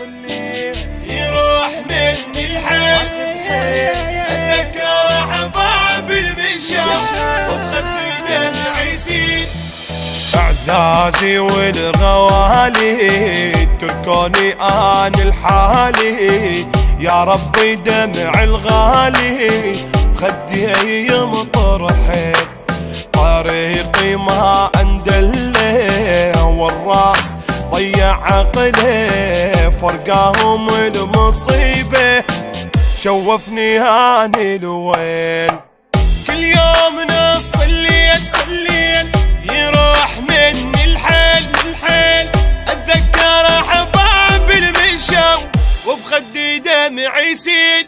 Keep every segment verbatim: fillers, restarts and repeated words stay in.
الليل يروح مني الحال، اتذكر احباب المشاة وبخدي دمع يسيل. اعزازي والغوالي تركوني ان الحالي، يا ربي دمع الغالي بخدي يمطر حيل. طريقي ما اندله والراس ضيع عقله، فرقاهم المصيبه شوفني هاني الويل. كل يوم نص الليل الليل يروح مني الحيل الحيل، اتذكر احباب المشاو وبخدي دمع يسيل.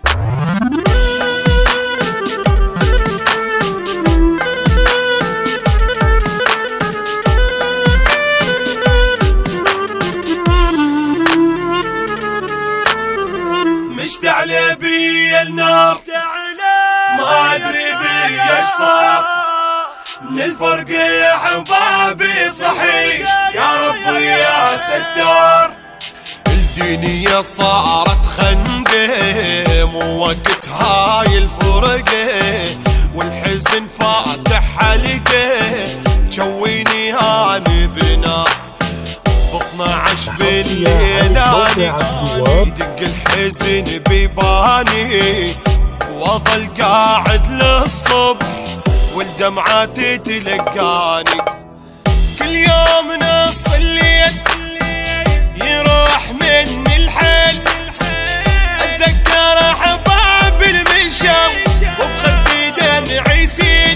مشتعلة بي النار ما ادري بي ايش صار، من الفرق يا حبابي صحيح يا ربي يا ستار. الدنيا صارت خنقه مو وقت هاي الفرقه، والحزن فاتح حلقه جويني هاني بنار. باثنعش بالليل اني يدق الحزن بيباني، واظل قاعد للصبح والدمعات تلقاني. كل يوم نص الليل يروح مني الحيل، اتذكر احباب المشاو وبخدي دمع يسيل.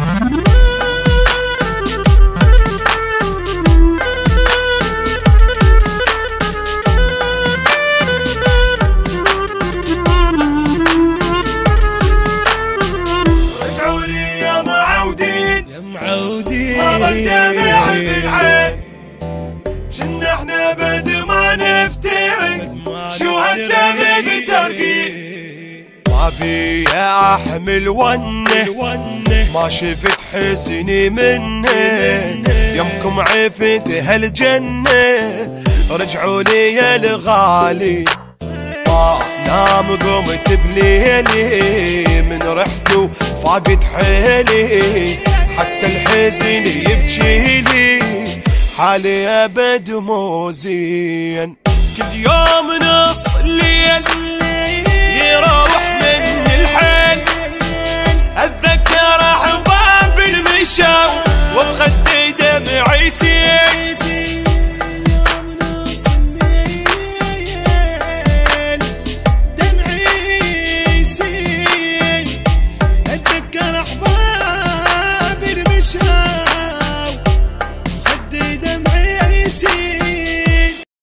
جن احنا بد ما نفترق شو هالسبب ترقي. ما بي احمل ونه ما شفت حزني منه، يمكم عفت هالجنة رجعوا لي يا الغالي. ما نام قمت بليلي من رحته فاقد حيلي، حتى الحزن يبكيلي حالي ابد مو زين. كل يوم نص الليل يروح مني الحيل،